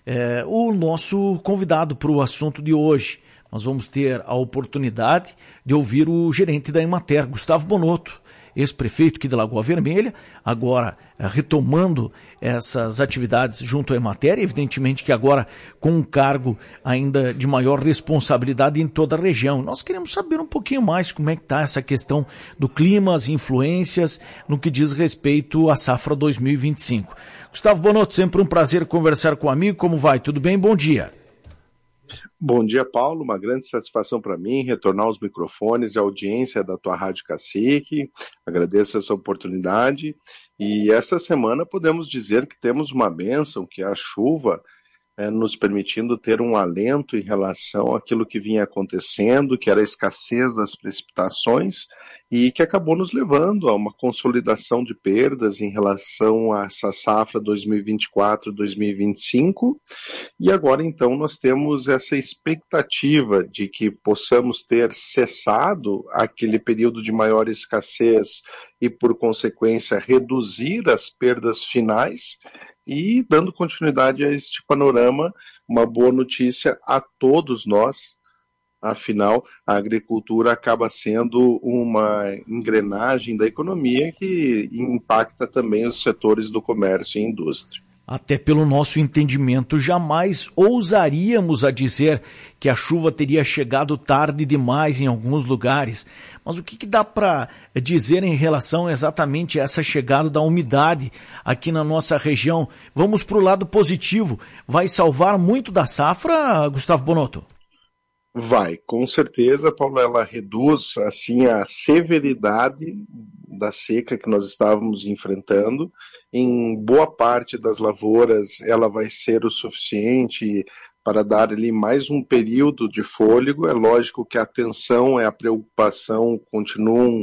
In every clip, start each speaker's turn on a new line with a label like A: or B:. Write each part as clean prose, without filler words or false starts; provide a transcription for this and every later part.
A: o nosso convidado para o assunto de hoje. Nós vamos ter a oportunidade de ouvir o gerente da Emater, Gustavo Bonotto, ex-prefeito aqui de Lagoa Vermelha, agora retomando essas atividades junto à Emater, evidentemente que agora com um cargo ainda de maior responsabilidade em toda a região. Nós queremos saber um pouquinho mais como é que está essa questão do clima, as influências, no que diz respeito à safra 2025. Gustavo Bonotto, sempre um prazer conversar com o amigo. Como vai? Tudo bem? Bom dia.
B: Bom dia, Paulo. Uma grande satisfação para mim retornar aos microfones e à audiência da tua Rádio Cacique. Agradeço essa oportunidade. E essa semana podemos dizer que temos uma bênção, que é a chuva, nos permitindo ter um alento em relação àquilo que vinha acontecendo, que era a escassez das precipitações e que acabou nos levando a uma consolidação de perdas em relação a essa safra 2024-2025. E agora, então, nós temos essa expectativa de que possamos ter cessado aquele período de maior escassez e, por consequência, reduzir as perdas finais. E, dando continuidade a este panorama, uma boa notícia a todos nós. Afinal, a agricultura acaba sendo uma engrenagem da economia que impacta também os setores do comércio e indústria.
A: Até pelo nosso entendimento, jamais ousaríamos a dizer que a chuva teria chegado tarde demais em alguns lugares. Mas o que dá para dizer em relação exatamente a essa chegada da umidade aqui na nossa região? Vamos para o lado positivo. Vai salvar muito da safra, Gustavo Bonotto?
B: Vai, com certeza, Paulo. Ela reduz assim a severidade da seca que nós estávamos enfrentando. Em boa parte das lavouras, ela vai ser o suficiente para dar ali mais um período de fôlego. É lógico que a atenção e a preocupação continuam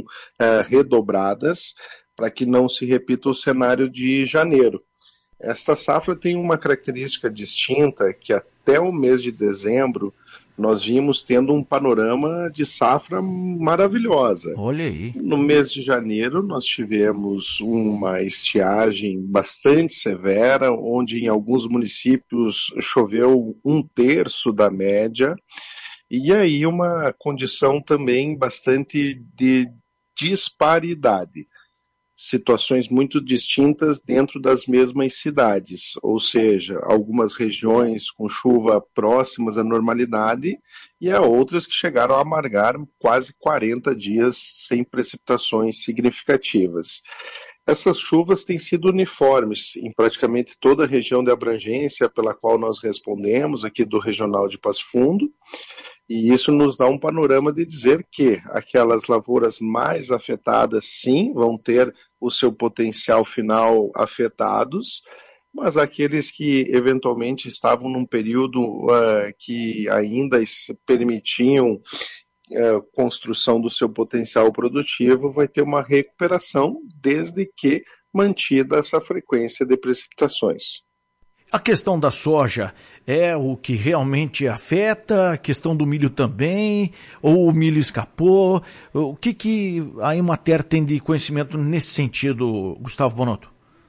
B: redobradas para que não se repita o cenário de janeiro. Esta safra tem uma característica distinta, que até o mês de dezembro nós vimos tendo um panorama de safra maravilhosa.
A: Olha aí.
B: No mês de janeiro nós tivemos uma estiagem bastante severa, onde em alguns municípios choveu 1/3 da média, e aí uma condição também bastante de disparidade. Situações muito distintas dentro das mesmas cidades, ou seja, algumas regiões com chuva próximas à normalidade e há outras que chegaram a amargar quase 40 dias sem precipitações significativas. Essas chuvas têm sido uniformes em praticamente toda a região de abrangência pela qual nós respondemos aqui do Regional de Passo Fundo. E isso nos dá um panorama de dizer que aquelas lavouras mais afetadas, sim, vão ter o seu potencial final afetados, mas aqueles que eventualmente estavam num período que ainda permitiam construção do seu potencial produtivo, vai ter uma recuperação desde que mantida essa frequência de precipitações.
A: A questão da soja é o que realmente afeta, a questão do milho também, ou o milho escapou? O que a Emater tem de conhecimento nesse sentido, Gustavo Bonotto?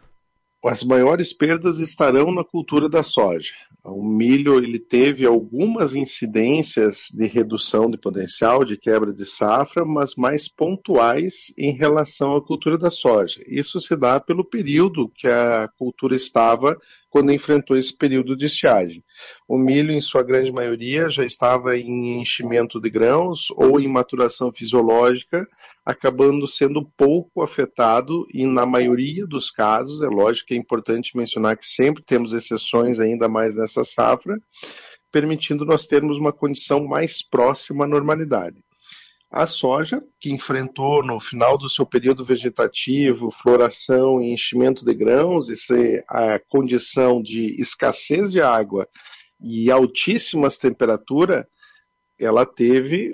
B: As maiores perdas estarão na cultura da soja. O milho ele teve algumas incidências de redução de potencial, de quebra de safra, mas mais pontuais em relação à cultura da soja. Isso se dá pelo período que a cultura estava quando enfrentou esse período de estiagem. O milho, em sua grande maioria, já estava em enchimento de grãos ou em maturação fisiológica, acabando sendo pouco afetado e, na maioria dos casos, é lógico que é importante mencionar que sempre temos exceções ainda mais nessa safra, permitindo nós termos uma condição mais próxima à normalidade. A soja, que enfrentou no final do seu período vegetativo, floração e enchimento de grãos, a condição de escassez de água e altíssimas temperaturas, ela teve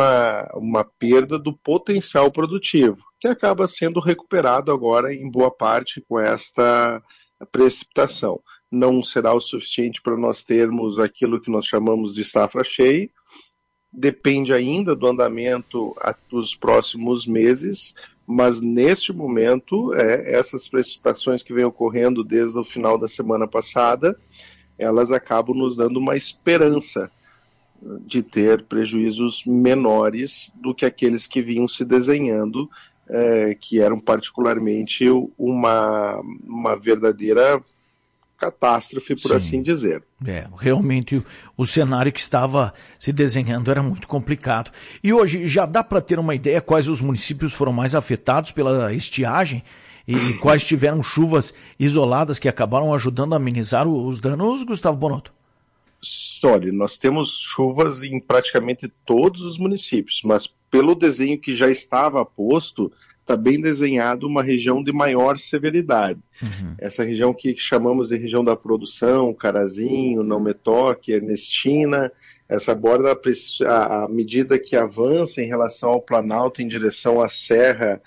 B: uma perda do potencial produtivo, que acaba sendo recuperado agora em boa parte com esta precipitação. Não será o suficiente para nós termos aquilo que nós chamamos de safra cheia, depende ainda do andamento dos próximos meses, mas neste momento, essas precipitações que vêm ocorrendo desde o final da semana passada elas acabam nos dando uma esperança de ter prejuízos menores do que aqueles que vinham se desenhando, que eram particularmente uma verdadeira catástrofe, por assim dizer.
A: Realmente o cenário que estava se desenhando era muito complicado. E hoje já dá para ter uma ideia quais os municípios foram mais afetados pela estiagem e quais tiveram chuvas isoladas que acabaram ajudando a amenizar os danos, Gustavo Bonotto?
B: Olha, nós temos chuvas em praticamente todos os municípios, mas pelo desenho que já estava posto, está bem desenhado uma região de maior severidade. Essa região que chamamos de região da produção, Carazinho, Não Me Toque, Ernestina, essa borda, à medida que avança em relação ao Planalto em direção à Serra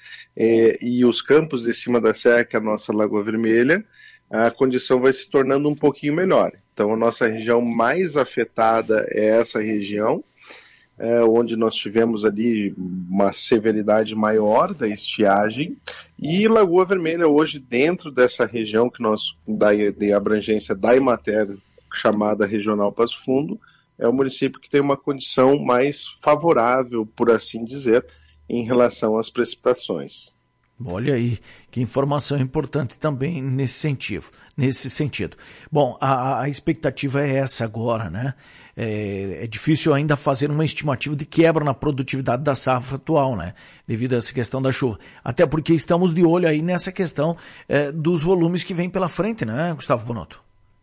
B: e os campos de cima da Serra, que é a nossa Lagoa Vermelha, a condição vai se tornando um pouquinho melhor. Então, a nossa região mais afetada é essa região, onde nós tivemos ali uma severidade maior da estiagem, e Lagoa Vermelha hoje, dentro dessa região que nós, de abrangência da Emater, chamada Regional Passo Fundo, é o município que tem uma condição mais favorável, por assim dizer, em relação às precipitações.
A: Olha aí, que informação importante também nesse sentido. Bom, a expectativa é essa agora, né? É difícil ainda fazer uma estimativa de quebra na produtividade da safra atual, né? Devido a essa questão da chuva. Até porque estamos de olho aí nessa questão dos volumes que vem pela frente, né, Gustavo Bonotto?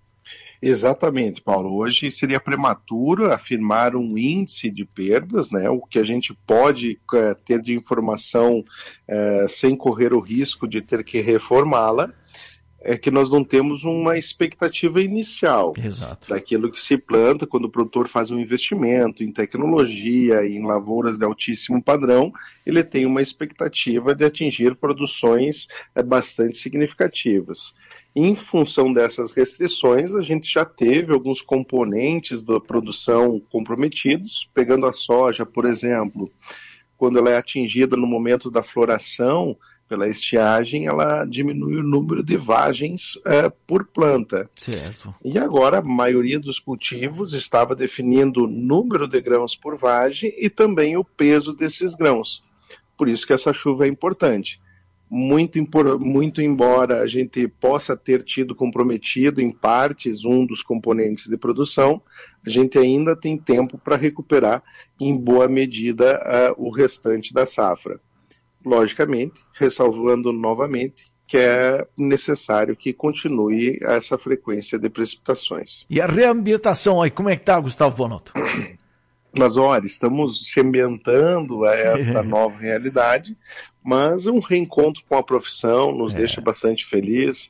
B: Exatamente, Paulo. Hoje seria prematuro afirmar um índice de perdas, né? O que a gente pode ter de informação sem correr o risco de ter que reformá-la é que nós não temos uma expectativa inicial.
A: Exato.
B: Daquilo que se planta quando o produtor faz um investimento em tecnologia, em lavouras de altíssimo padrão, ele tem uma expectativa de atingir produções bastante significativas. Em função dessas restrições, a gente já teve alguns componentes da produção comprometidos, pegando a soja, por exemplo, quando ela é atingida no momento da floração pela estiagem, ela diminui o número de vagens por planta.
A: Certo.
B: E agora a maioria dos cultivos estava definindo o número de grãos por vagem e também o peso desses grãos. Por isso que essa chuva é importante. Muito embora a gente possa ter tido comprometido em partes um dos componentes de produção, a gente ainda tem tempo para recuperar em boa medida o restante da safra. Logicamente, ressalvando novamente que é necessário que continue essa frequência de precipitações.
A: E a reambientação aí, como é que está, Gustavo Bonotto?
B: Mas olha, estamos se ambientando a essa nova realidade, mas um reencontro com a profissão nos deixa bastante feliz,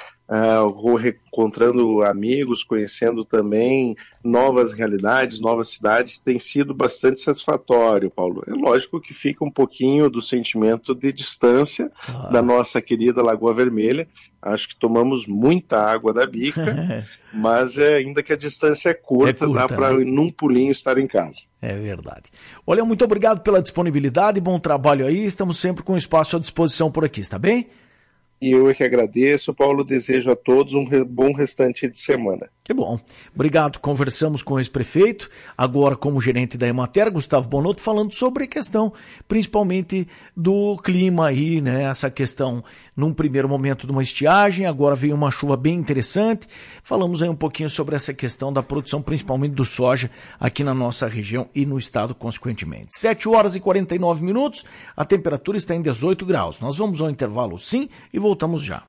B: reencontrando amigos, conhecendo também novas realidades, novas cidades, tem sido bastante satisfatório, Paulo. É lógico que fica um pouquinho do sentimento de distância da nossa querida Lagoa Vermelha. Acho que tomamos muita água da bica, mas ainda que a distância é curta, dá para num pulinho estar em casa.
A: É verdade. Olha, muito obrigado pela disponibilidade, bom trabalho aí, estamos sempre com espaço à disposição por aqui, está bem?
B: E eu é que agradeço, Paulo, desejo a todos um bom restante de semana.
A: Que bom. Obrigado. Conversamos com o ex-prefeito, agora como gerente da Emater, Gustavo Bonotto, falando sobre a questão, principalmente do clima aí, né? Essa questão, num primeiro momento de uma estiagem, agora veio uma chuva bem interessante. Falamos aí um pouquinho sobre essa questão da produção, principalmente do soja, aqui na nossa região e no estado, consequentemente. 7h49, a temperatura está em 18 graus. Nós vamos ao intervalo, sim, e voltamos já.